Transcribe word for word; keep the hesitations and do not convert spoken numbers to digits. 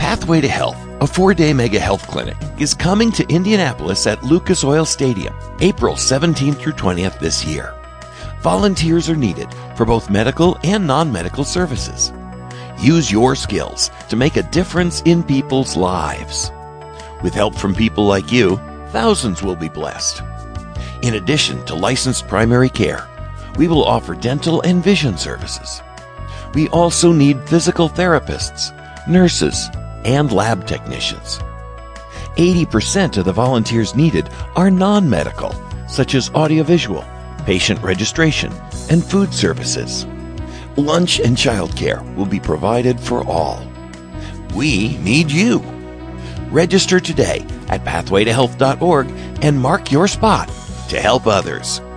Pathway to Health, a four-day mega health clinic, is coming to Indianapolis at Lucas Oil Stadium, April seventeenth through twentieth this year. Volunteers are needed for both medical and non-medical services. Use your skills to make a difference in people's lives. With help from people like you, thousands will be blessed. In addition to licensed primary care, we will offer dental and vision services. We also need physical therapists, nurses, and lab technicians. eighty percent of the volunteers needed are non-medical, such as audiovisual, patient registration, and food services. Lunch and childcare will be provided for all. We need you. Register today at pathway to health dot org and mark your spot to help others.